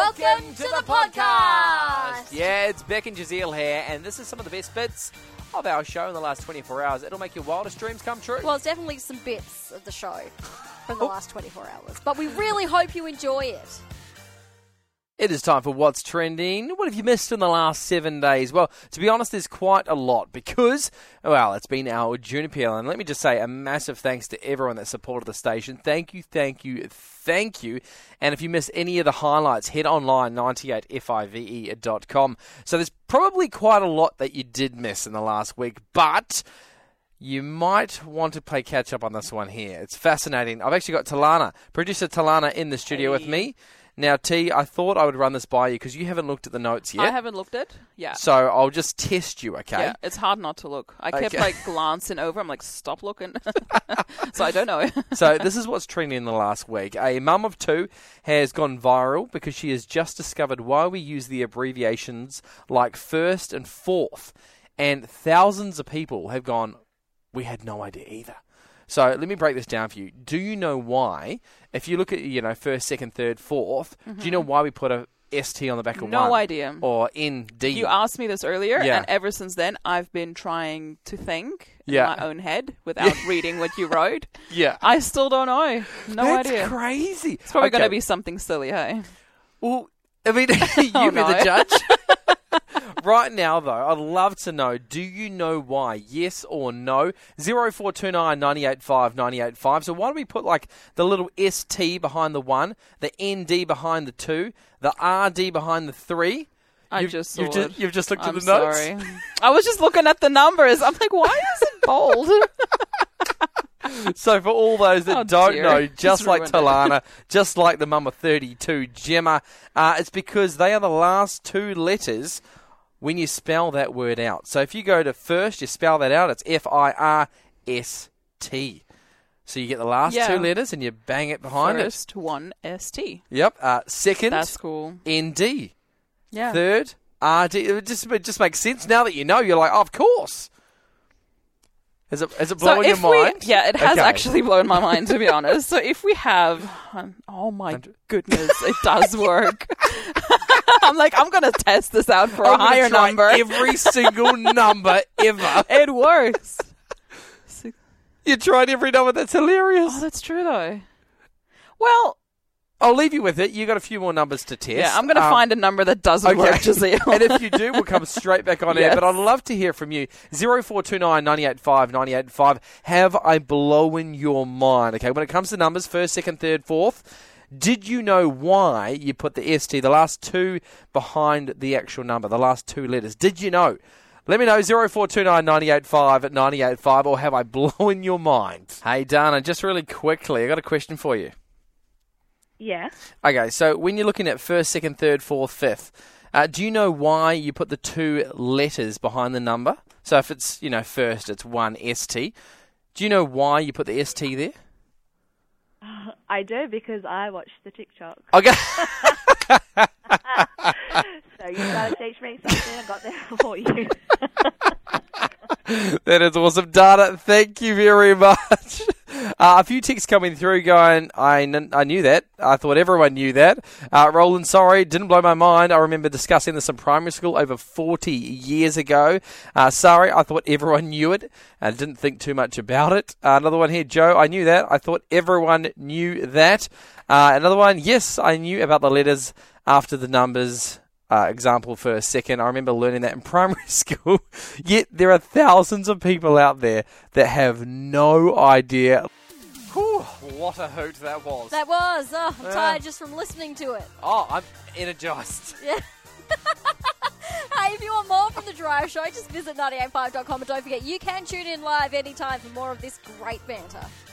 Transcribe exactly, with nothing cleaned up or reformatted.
Welcome, Welcome to, to the, the podcast. podcast. Yeah, it's Beck and Jazeel here, and this is some of the best bits of our show in the last twenty-four hours. It'll make your wildest dreams come true. Well, it's definitely some bits of the show from the last twenty-four hours, but we really hope you enjoy it. It is time for What's Trending. What have you missed in the last seven days? Well, to be honest, there's quite a lot because, well, it's been our June appeal. And let me just say a massive thanks to everyone that supported the station. Thank you, thank you, thank you. And if you missed any of the highlights, head online, ninety-eight five e dot com. So there's probably quite a lot that you did miss in the last week, but you might want to play catch up on this one here. It's fascinating. I've actually got Talana, producer Talana, in the studio hey. with me. Now, T, I thought I would run this by you because you haven't looked at the notes yet. I haven't looked at Yeah. So I'll just test you, okay? Yeah, it's hard not to look. I kept, Okay. like, glancing over. I'm like, stop looking. So I don't know. So this is what's trending in the last week. A mum of two has gone viral because she has just discovered why we use the abbreviations like first and fourth. And thousands of people have gone, we had no idea either. So let me break this down for you. Do you know why, if you look at, you know, first, second, third, fourth, mm-hmm. do you know why we put a S T on the back of no one? No idea. Or N D? You asked me this earlier, yeah. and ever since then, I've been trying to think yeah. in my own head without reading what you wrote. Yeah. I still don't know. No That's idea. That's crazy. It's probably okay. going to be something silly, hey? Well, I mean, you oh, be no. the judge. Right now, though, I'd love to know, do you know why? Yes or no? zero four two nine, nine eight five, nine eight five. So why do we put, like, the little S T behind the one, the N D behind the two, the R D behind the three? I you've, just saw you've it. Just, you've just looked I'm at the notes? sorry. I was just looking at the numbers. I'm like, why is it bold? So for all those that oh, don't dear. know, just, just like Talana, it. just like the mum of thirty-two, Gemma, uh, it's because they are the last two letters when you spell that word out. So if you go to first, you spell that out, it's F I R S T. So you get the last yeah. two letters and you bang it behind First, it. First, one, S T. Yep. Uh, second, that's cool. N D. Yeah. Third, R D. It just, it just makes sense. Now that you know, you're like, oh, of course. Is it, is it blowing so your if mind? We, yeah, it has okay. actually blown my mind, to be honest. So if we have... Um, oh, my goodness, it does work. I'm like, I'm going to test this out for I'm a higher try number. every single number ever. It works. You tried every number. That's hilarious. Oh, that's true, though. Well... I'll leave you with it. You got a few more numbers to test. Yeah, I'm going to um, find a number that doesn't okay. work, Jazeel. And if you do, we'll come straight back on yes. air. But I'd love to hear from you. zero four two nine, nine eight five, nine eight five. Have I blown your mind? Okay, when it comes to numbers, first, second, third, fourth, did you know why you put the S T, the last two behind the actual number, the last two letters? Did you know? Let me know, zero four two nine, nine eight five at nine eight five, or have I blown your mind? Hey, Dana, just really quickly, I got a question for you. Yeah. Okay, so when you're looking at first, second, third, fourth, fifth, uh, do you know why you put the two letters behind the number? So if it's, you know, first, it's one S T. Do you know why you put the S T there? Uh, I do, because I watched the TikTok. Okay. So you gotta teach me something. I got there for you. That is awesome, Dana. Thank you very much. Uh, a few texts coming through going, I, kn- I knew that. I thought everyone knew that. Uh, Roland, sorry, didn't blow my mind. I remember discussing this in primary school over forty years ago. Uh, sorry, I thought everyone knew it. I didn't think too much about it. Uh, another one here, Joe, I knew that. I thought everyone knew that. Uh, another one, yes, I knew about the letters after the numbers. Uh, example for a second. I remember learning that in primary school. Yet there are thousands of people out there that have no idea. Whew, what a hoot that was. That was. Oh, I'm Yeah. tired just from listening to it. Oh, I'm energized. Yeah. Hey, if you want more from The Drive Show, just visit ninety eight five dot com and don't forget you can tune in live anytime for more of this great banter.